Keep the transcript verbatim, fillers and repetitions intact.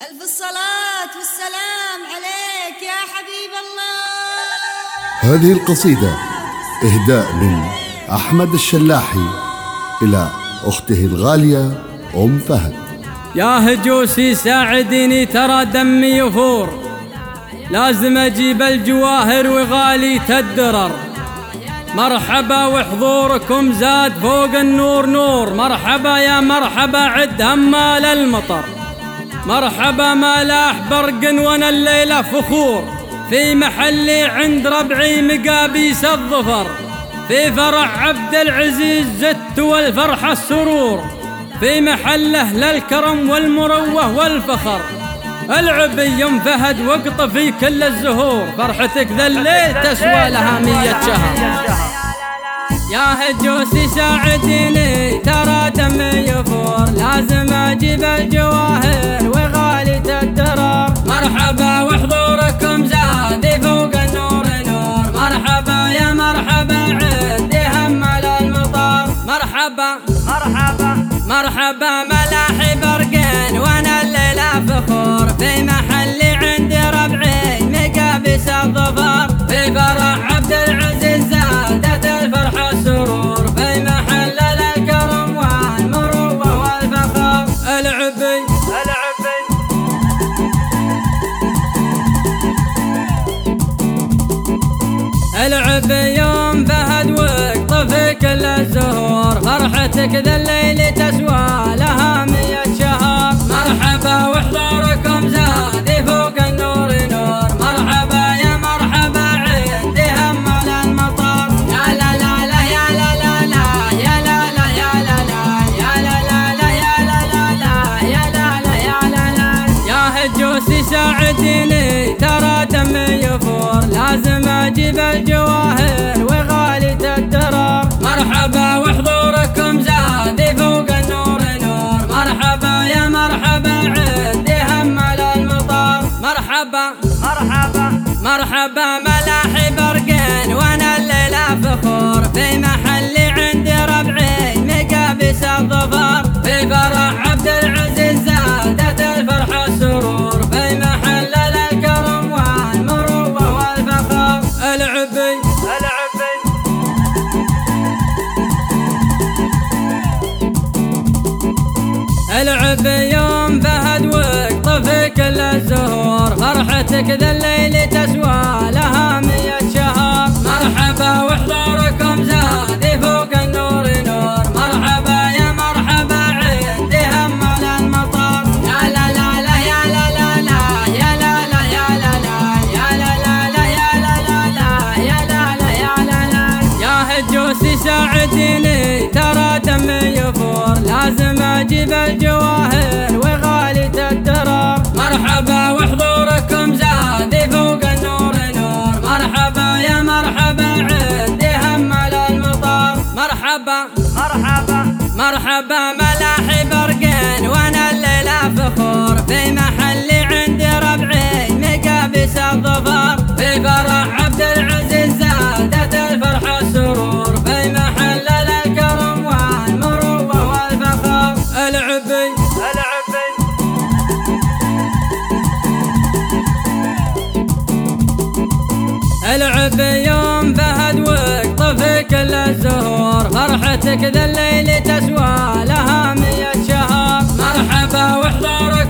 ألف الصلاة والسلام عليك يا حبيب الله. هذه القصيدة إهداء من أحمد الشلاحي إلى أخته الغالية أم فهد. يا هجوسي ساعدني ترى دمي يفور، لازم أجيب الجواهر وغالي الدرر. مرحبا وحضوركم زاد فوق النور نور، مرحبا يا مرحبا عد همال المطر. مرحبا ملاح برق وانا الليلة فخور، في محلي عند ربعي مقابيس الظفر. في فرح عبد العزيز زدت والفرحة السرور، في محله للكرم والمروة والفخر. العبي ام فهد وقط في كل الزهور، فرحتك ذا الليل تسوى لها مية شهر. يا هجوسي ساعديني ترى دمي يفور، لازم اجيب الجواهر وغالي الدرر. مرحبا وحضوركم زاد فوق النور نور، مرحبا يا مرحبا عندي همل المطر. مرحبا مرحبا مرحبا ملاحي برقين وانا الليلة فخور، في محلي عندي ربعي مقابيس الظفر. في فرح عبد العزيز زادت الفرحة السرور، في محل الكرم والمروة والفخر. العبي العبي العبي يوم فهد وقط في كل الزهور، فرحتك ذا الليل تسوى لها مية شهر. مرحبا وحضوركم زاد فوق النور نور، مرحبا يا مرحبا عندي همل المطر. يا لا لا لا يا لا لا لا يا لا لا يا لا لا يا لا لا لا يا لا لا لا يا لا لا يا لا لا. يا هجوسي ساعديني ترى دمي يفور، لازم اجيب الجواهر وغالي الدرر. مرحبا وحضوركم زاد فوق النور نور، مرحبا يا مرحبا عندي همل المطر. مرحبا مرحبا مرحبا ملاحي برقين وانا الليلة فخور، في محلي عندي ربعي مقابيس الظفر. في فرح عبد العزيز زادت الفرحة السرور، في محل الكرم والمروة والفخر. العبي العبي العبي يوم فهد وقط في كل الزهور، فرحتك ذا الليل تسوى لها مية شهر. مرحبا وحضوركم زاد فوق النور نور، مرحبا يا مرحبا عندي همل المطر. يا لا لا لا يا لا لا لا يا لا لا يا لا لا يا لا لا لا يا لا لا لا يا لا لا يا لا لا. يا هجوسي ساعديني ترى دمي يفور، لازم اجيب الجواهر وغالي الدرر. مرحبا وحضوركم زاد فوق النور نور، مرحبا يا مرحبا عندي همل المطر. مرحبا مرحبا مرحبا ملاحي برقين وانا الليلة فخور، في محلي عندي ربعي مقابيس الظفر. في فرح عبد العزيز زادت الفرحة السرور، في محل الكرم والمروة والفخر. العبي العبي العبي يوم فهد وقط في كل الزهور، فرحتك ذا الليل تسوى لها مية شهر. مرحبا وحضورك